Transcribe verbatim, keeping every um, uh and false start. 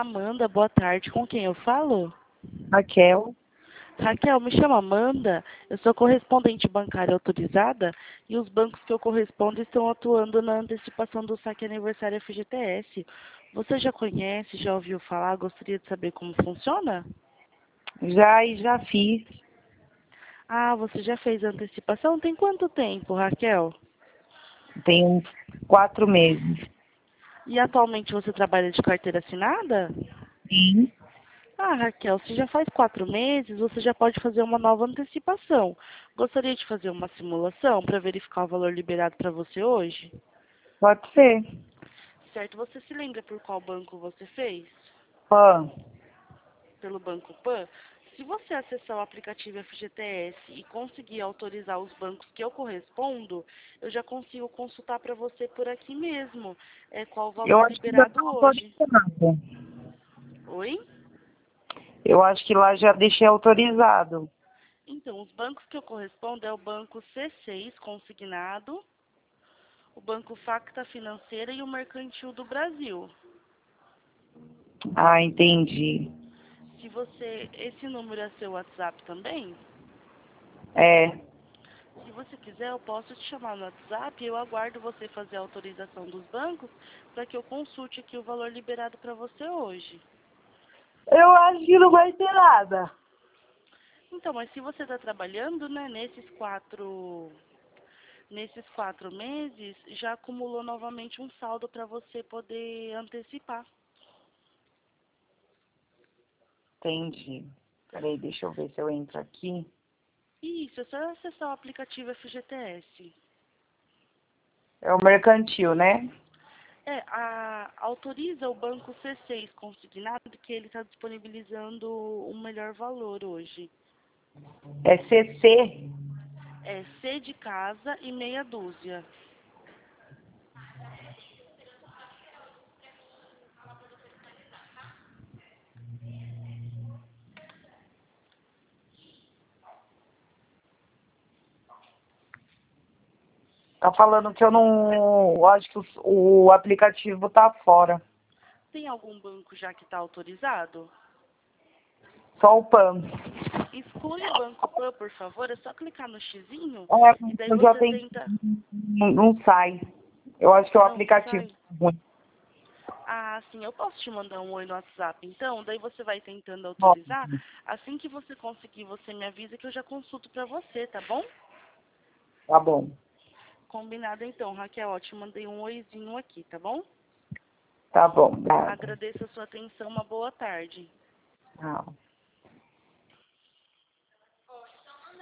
Amanda, boa tarde. Com quem eu falo? Raquel. Raquel, me chamo Amanda. Eu sou correspondente bancária autorizada e os bancos que eu correspondo estão atuando na antecipação do saque aniversário F G T S. Você já conhece, já ouviu falar? Gostaria de saber como funciona? Já e já fiz. Ah, você já fez a antecipação? Tem quanto tempo, Raquel? Tem uns quatro meses. E atualmente você trabalha de carteira assinada? Sim. Ah, Raquel, se já faz quatro meses, você já pode fazer uma nova antecipação. Gostaria de fazer uma simulação para verificar o valor liberado para você hoje? Pode ser. Certo, você se lembra por qual banco você fez? Pan. Pelo Banco Pan? Se você acessar o aplicativo F G T S e conseguir autorizar os bancos que eu correspondo, eu já consigo consultar para você por aqui mesmo é, qual o Eu valor acho que ainda está liberado hoje. autorizado. Oi? Eu acho que lá já deixei autorizado. Então, os bancos que eu correspondo é o Banco C seis consignado, o Banco Facta Financeira e o Mercantil do Brasil. Ah, entendi. Se você, esse número é seu WhatsApp também? É, Se você quiser, eu posso te chamar no WhatsApp e eu aguardo você fazer a autorização dos bancos para que eu consulte aqui o valor liberado para você hoje. eu acho que não vai ter nada. Então, mas se você está trabalhando, né, nesses quatro, nesses quatro meses, já acumulou novamente um saldo para você poder antecipar. Entendi. Peraí, deixa eu ver se eu entro aqui. Isso, é só acessar o aplicativo F G T S. É o mercantil, né? É, a, autoriza o banco C seis consignado que ele está disponibilizando um melhor valor hoje. É C C. É C de casa e meia dúzia. Tá falando que eu não. Eu acho que o, o aplicativo tá fora. Tem algum banco já que está autorizado? Só o Pan. Exclui o Banco Pan, por favor. É só clicar no xizinho É, e daí eu já você tenho. tenta... Não, não sai. Eu acho que é o Não aplicativo sai? tá ruim. Ah, sim, eu posso te mandar um oi no WhatsApp, então? Daí você vai tentando Ó, autorizar. Assim que você conseguir, você me avisa que eu já consulto para você, tá bom? tá bom. Combinado então, Raquel. Ó, te mandei um oizinho aqui, tá bom? Tá bom, obrigada. Agradeço a sua atenção. Uma boa tarde. Tchau.